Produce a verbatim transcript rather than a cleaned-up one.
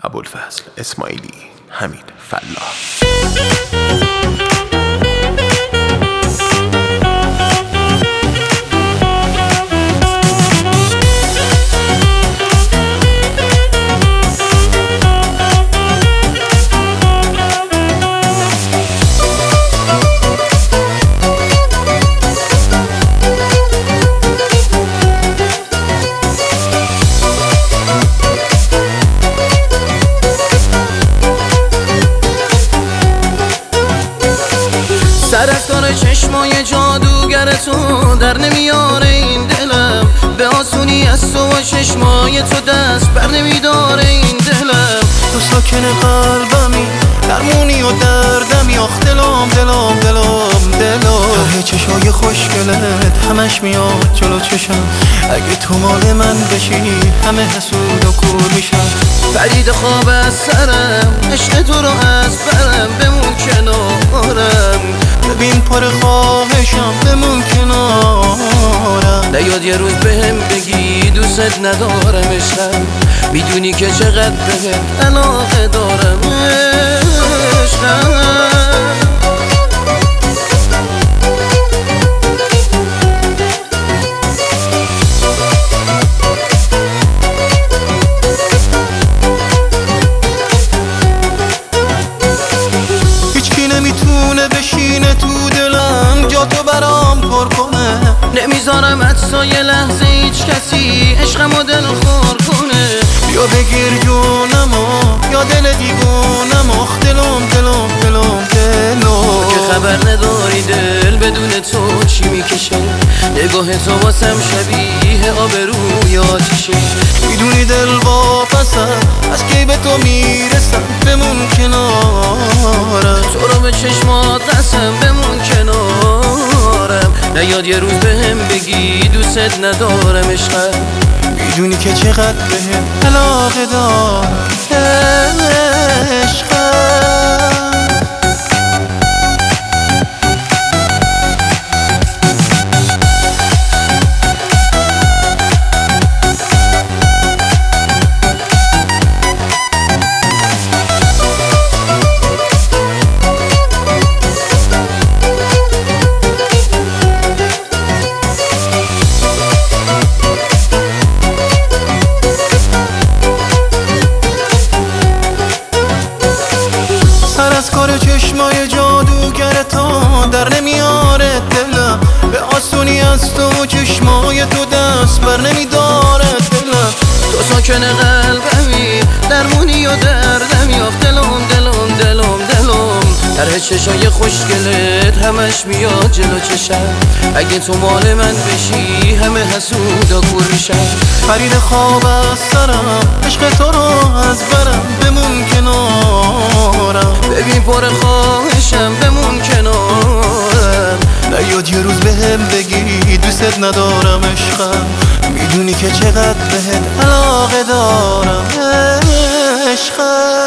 ابوالفضل اسماعیلی، حمید فلاح. سر از کار چشمای جادوگر تو در نمیاره این دلم، به آسونی از تو و چشمای تو دست بر نمیداره این دلم. تو ساکن قلبمی، درمونی و دردمی، آخ دلم دلم دلم دلم. ته چشای خوشگلت همش میاد جلو چشم، اگه تو مال من بشی همه حسود و کور میشن. پرید خواب از سرم، عشق تو رو از برم، بمون کنارم. ببین پر خواهشم، بمون کنارم. نیاد یه روز بهم بگی دوست ندارم عشقم، میدونی که چقدر بهت علاقه دارم عشقم. نمیتونه بشینه تو دلم، جا تو برام پر کنه. نمیذارم حتی یه لحظه هیچ کسی عشقمو دل خور کنه. بیا بگیر جونمو یا دل دیوونم، آخ دلم دلم دلم دلم. که خبر نداری دل بدون تو چی میکشه، نگاه تو واسم شبیه آبروی آتیشه. میدونی دل واپسم، از کی به تو میرسم، بمون کنارم. تو رو به چشمات قسم، بمون کنارم. نیاد یه روز بهم بگی دوست ندارم عشقم، میدونی که چقدر بهت علاقه دارم عشقم. از کار چشمای جادوگر تو در نمیاره دلم، به آسونی از تو چشمای تو دست بر نمیداره دلم. تو ساکن قلبمی، درمونی و دردمی، آخ دلم دلم دلم دلم. طرح چشای خوشگلت همش میاد جلو چشم، اگه تو مال من بشی همه حسودا کور میشن. فرید خواب از سرم، عشق تو رو از برم، بمون کنارم. ببین پر خواهشم، بمون کنارم. نیاد یه روز بهم بگی دوست ندارم عشقم، میدونی که چقدر بهت علاقه دارم عشقم.